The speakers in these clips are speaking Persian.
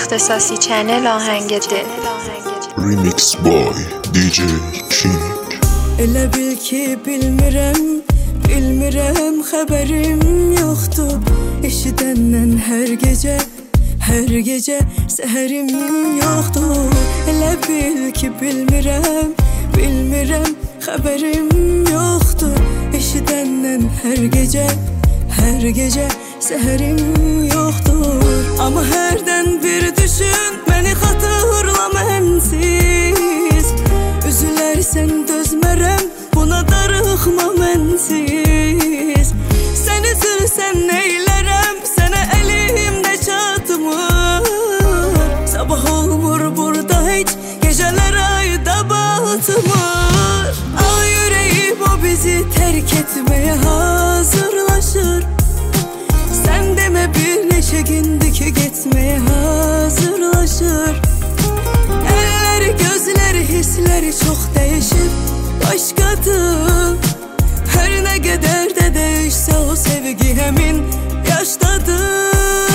اختصاصی چنل آهنگ دل. Remix boy DJ King. Elə bil ki bilmirəm xəbərim yoxdur. Eşidəndən hər gecə səhərim yoxdur. Elə bil ki bilmirəm xəbərim yoxdur. Eşidəndən hər gecə səhərim yoxdur. Amma hərdən bir düşün, məni xatırla mənsiz. Üzülərsən dözmərəm, buna darıxma mənsiz. Sən üzülsən neylərəm, sənə əlimdə çatmır. Sabah olmur burada heç, gecələr ayda batmır. Ay ürəyim o bizi tərk etməyə hazırlaşır. Sən demə bir neçə gündür ki getməyə hazırlaşır. Əlləri, gözləri, hissləri çox dəyişib başqadır. Hər nə qədər də dəyişsə o sevgi həmin yaşdadır.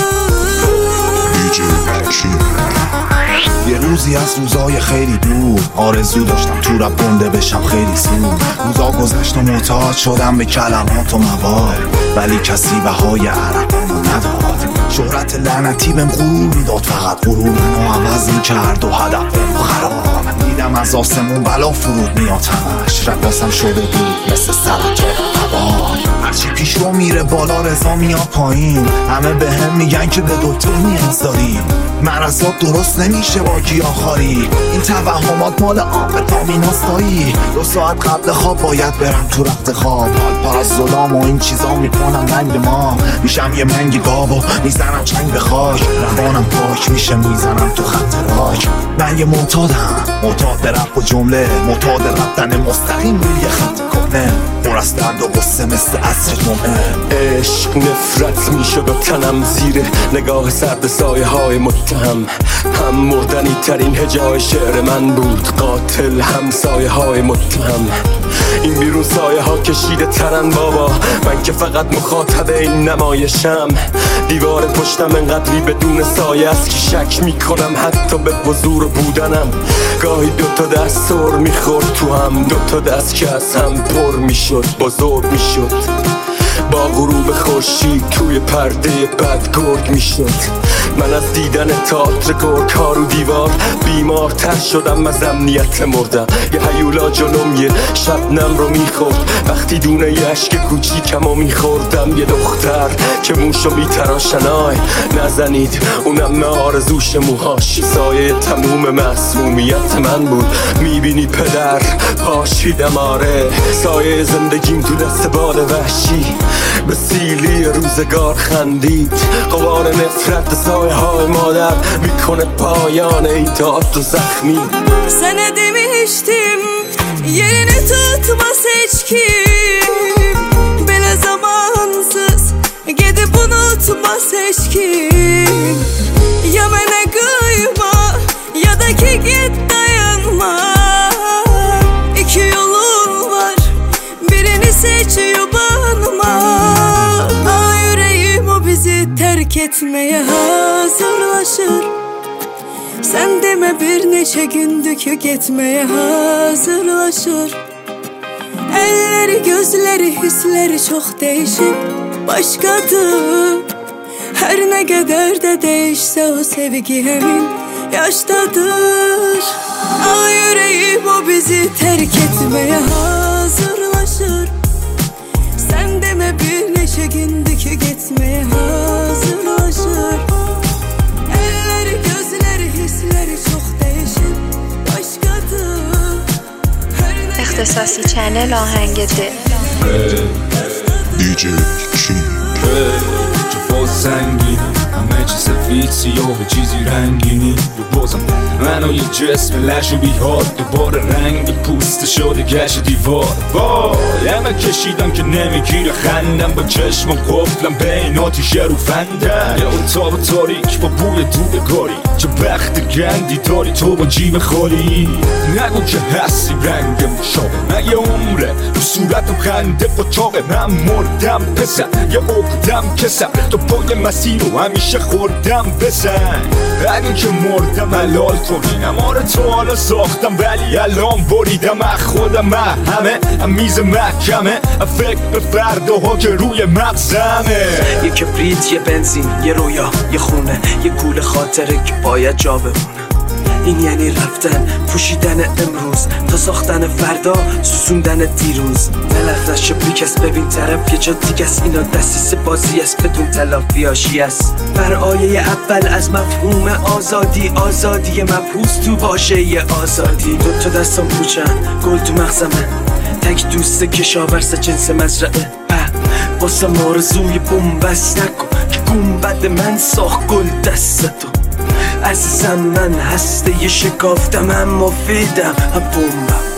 یه روزی از روزای خیلی دور آرزو داشتم تو رپ گنده بشم خیلی زود. روزا گذشت و معتاد شدم به کلمات و موال، ولی کسی بهای عرقامو نداد. شهرت لعنتی بهم غرور میداد، فقط غرور منو عوض میکرد و هدفم خراب. دیدم از آسمون بلا فرود میاد همش، رقاصم شده بود مثل سرک هوا. هرچی پیش رو میره بالا رضا میاد پایین. همه به هم میگن که به دکتر نیاز داریم، مرضات درست نمیشه با گیاهخواری. این توهمات مال آمفتامیناستایی. 2 ساعت قبل خواب باید برم تو رخت خواب. حال پر از ظلام و این چیزا میکنم رنگ ما. میشم یه منگ گاو و میزنم چنگ به خاک. روانم پاک میشه میزنم تو خط راک. من یه معتادم، معتاد رپ و جمله، معتاد رفتن مستقیم روی یه خط کنه. پر از درد و غصه مثل عصر جمعه. عشق نفرت میشد و تنم زیر نگاه سرد سایه های متهم. هم مردنی ترین هجای شعر من بود، قاتل هم سایه های متهم. این بیرون سایه ها کشیده ترن بابا، من که فقط مخاطب این نمایشم. دیوار پشتم انقدری بدون سایه است که شک میکنم حتی به حضور بودنم. گاهی 2 دست سر میخورد تو هم، 2 دست که از هم پر میشد، بزرگ میشد. با غروب خورشید توی پرده بد گرگ میشد. من از دیدن تئاتر گرگ ها رو دیوار بیمارتر شدم، از امنیت مردم. یه هیولا جلوم یه شبنم رو میخورد، وقتی دونه یه عشق کوچیکم رو میخوردم. یه دختر که موشو میتراشن، آی نزنید، اونم آرزوش موهاش سایه تموم معصومیت من بود. میبینی پدر پاشیدم، آره سایه زندگیم تو دست بال وحشی به سیلی روزگار خندید. غبار نفرت سایه های مادر میکنه پایان این dert و زخمی. Sana demiştim yerini tutmaz hiç kim. Böyle zamansız gidip unutmaz hiç kim. Ya bana kıyma ya da ki git dayanma. 2 yolun var, birini seç yubanma. Ay yüreğim o bizi terk etmeye hazırlaşır. Sen deme bir neçə gündür ki getməyə hazırlaşır. Əlləri, gözləri, hissləri çox dəyişib başqadır. Hər nə qədər də dəyişsə o sevgi həmin yaşdadır. Ay yüreğim o bizi tərk etməyə hazırlaşır. Sən demə bir neçə gündür ki getməyə hazırlaşır. Əlləri, gözləri, hissləri çox dəyişib başqadır. اختصاصی چنل آهنگ دل. DJ King. تو سنگین همه چی سفید سیاه چیزی رنگینی. رو بازم منو یه جسم لش و بیهاد، دوباره رنگ پوست شده گشت دیوار. وای همه کشیدم که نمیگیره خندم، با چشم و قفلم بین آتیش رو فندم. یه اتاق تاریک با بوی دودگاری، چه بخت گندی داری تو با جیب خالی. نگو که هستی رنگ مشابه، من یه عمره رو صورتم خنده قچاقه. من مردم پسر یه عقدم کسم، تو باید طبق مسیر رو همیشه خوردم بزن. اگه که مردم حلال کنینم، آره تو حالا ساختم ولی الان بریدم. خودم همه میز محکمه، فکر به فرداها که روی مغزمه. یه کبریت، یه بنزین، یه رویا، یه خونه، یه گول خاطره که باید جا بمونه. این یعنی رفتن، پوشیدن امروز تا ساختن فردا، سوزوندن دیروز. نلفت از شپریکس ببین طرف یه جا دیگه است. اینا دستیس بازی است بدون تلافیاشی است. بر آیه اول از مفهوم آزادی، آزادی مبحوث تو واژه آزادی. دو تا دستم پوچن، گل تو مغزمه، تک دوست کشاورز جنس مزرعه. واسه آرزوی بومبست نکن که گنبد من ساخت گل دستتو. عزیزم من هسته یه شکافتم، هم مفیدم هم بومبم.